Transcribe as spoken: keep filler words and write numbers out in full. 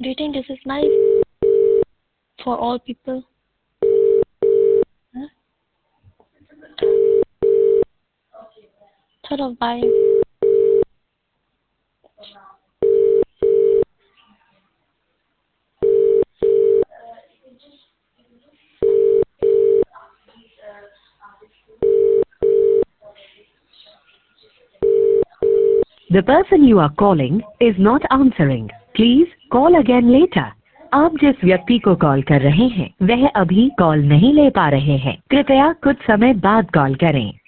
Do you think this is nice for all people? Huh? Thought of buying. The person you are calling is not answering. Please call again later. आप जिस व्यक्ति को call कर रहे हैं वह अभी कॉल नहीं ले पा रहे हैं। कृपया कुछ समय बाद कॉल करें।